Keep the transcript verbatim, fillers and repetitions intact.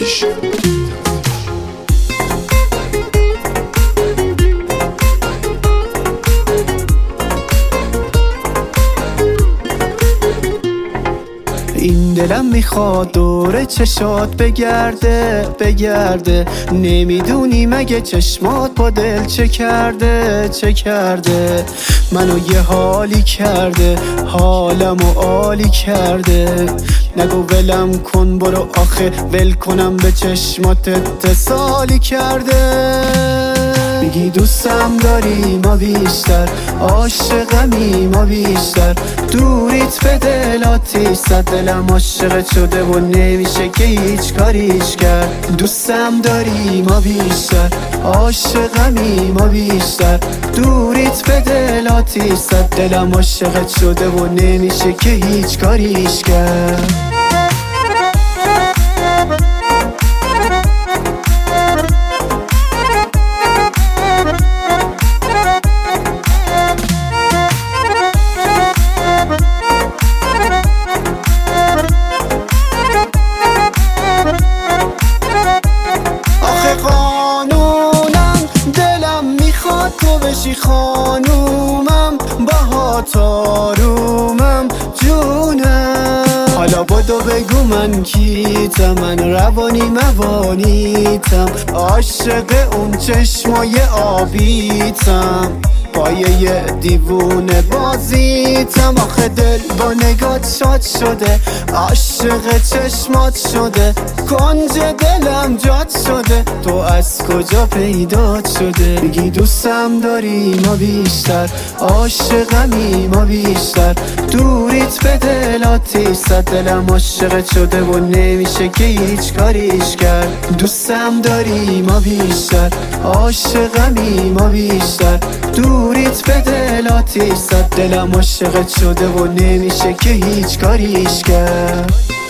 آتیش. این دلم میخواد دور چشات بگرده بگرده، نمیدونی مگه چشمات با دل چه کرده چه کرده. منو یه حالی کرده، حالمو عالی کرده. نگو ولم کن برو آخه ول کنم به چشمات اتصالی کرده. میگی دوستم داری ما بیشتر، عاشقمی ما بیشتر. دوریت به دل آتیش زد، دلم عاشقت شده و نمیشه که هیچ کاریش کرد. دوستم داری ما بیشتر، عاشقمی ما بیشتر. دوریت به دل آتیش زد، دلم عاشقت شده و نمیشه که هیچ کاریش کرد. تو بشی خانومم، باهات آرومم جونم. حالا بدو بگو من کیتم، من روانی موانیتم. عاشق اون چشمای آبیتم، پایه یه دیوونه بازیتم. آخه دل با نگات شاد شده، عاشق چشمات شده. کنج دلم جات شده، تو از کجا پیدات شده؟ میگی دوستم داری ما بیشتر، عاشقمی ما بیشتر. دوریت به دل آتیش زد، دلم عاشقت شده و نمیشه که هیچ کاریش کرد. دوستم داری ما بیشتر، عاشقمی ما بیشتر. دوریت به دل آتیش زد، دلم عاشقت شده و نمیشه که هیچ کاریش کرد.